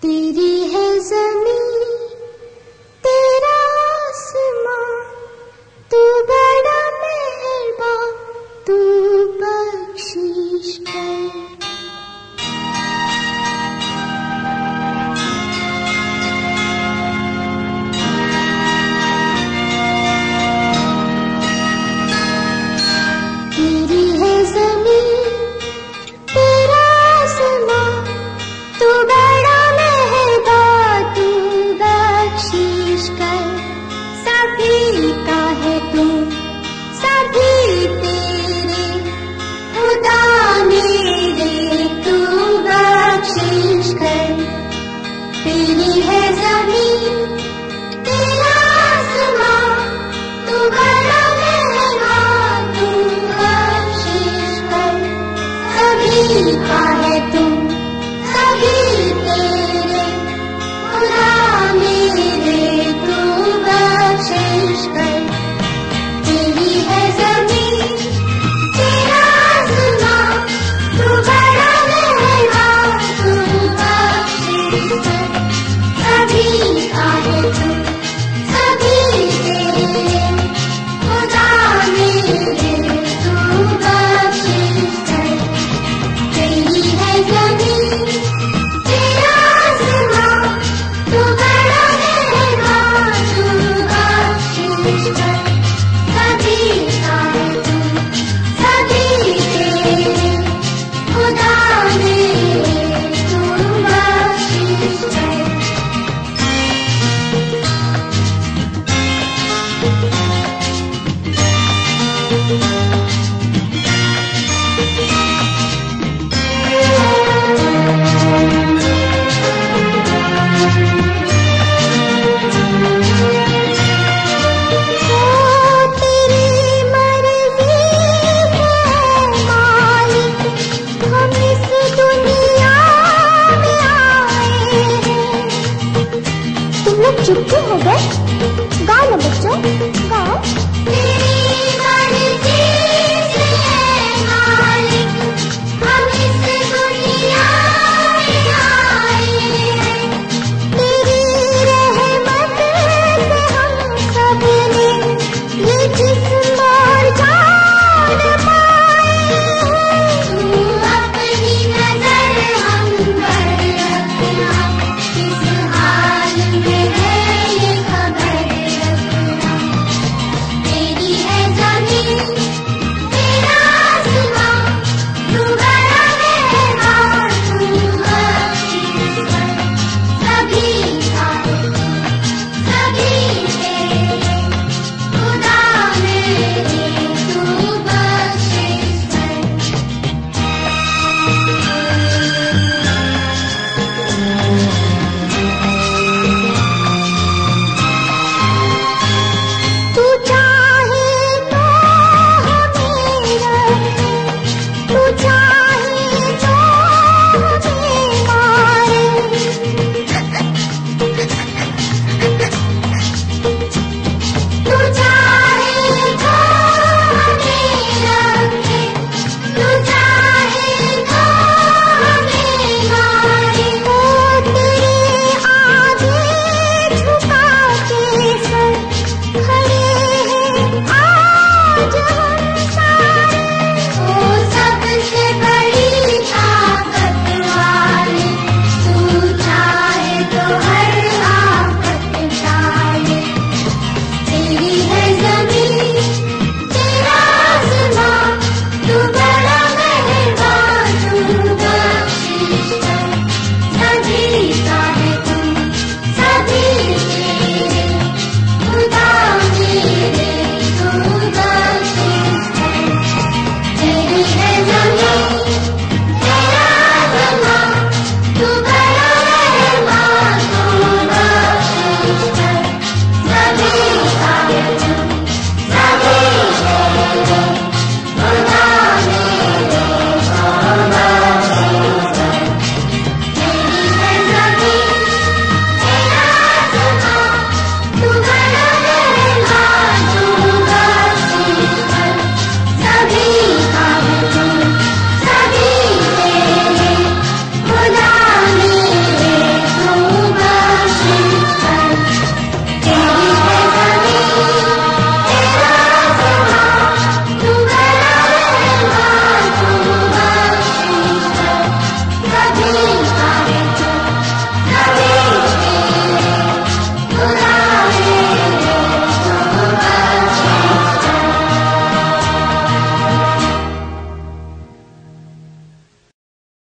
तेरी है ज़मीं तेरा आसमां, तू बड़ा मेहरबान, तू बख्शिश कर। तेरी है ज़मीं तेरा आसमां, तू बड़ा मेहरबान, तू बख्शिश कर। सभी का है तू, सभी तेरे, खुदा मेरे तू बख्शिश कर। तेरी है ज़मीं तेरा आसमां, तू बड़ा मेहरबान, तू बख्शिश कर। सभी का है तू, सभी तेरे, खुदा मेरे तू बख्शिश कर। तेरी है ज़मीं तेरा आसमां, तू बड़ा मेहरबान, तू बख्शिश कर। सभी का है तू, सभी तेरे, खुदा मेरे तू बख्शिश कर। तेरी है ज़मीं तेरा आसमां, तू बड़ा मेहरबान, तू बख्शिश कर। सभी का है तू, सभी तेरे, खुदा मेरे तू बख्शिश कर। तेरी मर्ज़ी है मालिक, हम इस दुनिया में आए हैं। तुम लोग चुप क्यों हो गए? गा लो बच्चों।